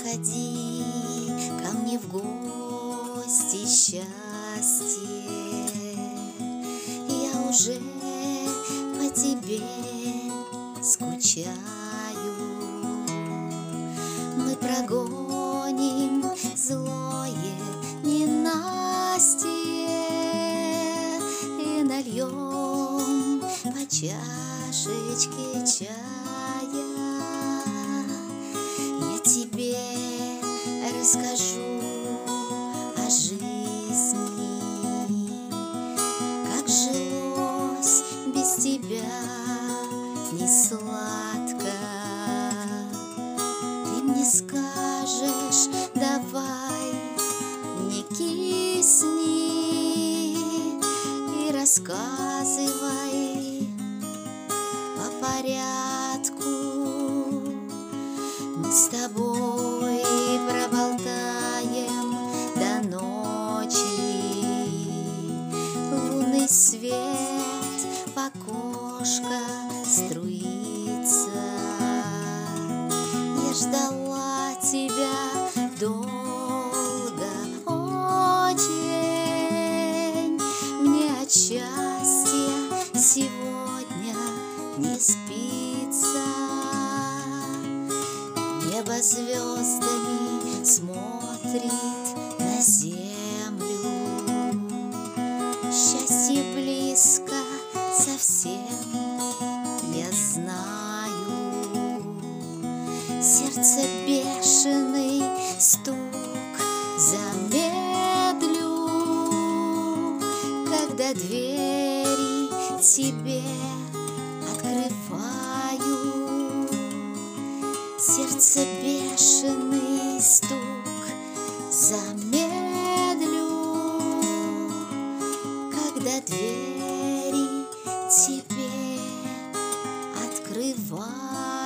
приходи ко мне в гости, счастье. Я уже по тебе скучаю. Мы прогоним злое ненастье и нальем по чашечке чая. Я тебе расскажу о жизни, как жилось без тебя не сладко. Ты мне скажешь: давай, не кисни, и рассказывай по порядку. Мы с тобой проболтаем до ночи. Лунный свет в окошко струится. Я ждала тебя долго, очень. Мне от счастья сегодня не спится. Небо звездами смотрит на землю. Счастье близко совсем, я знаю. Сердце бешеный стук замедлю, когда двери тебе открываю. Сердце бешеный стук замедлю, когда двери тебе открываю.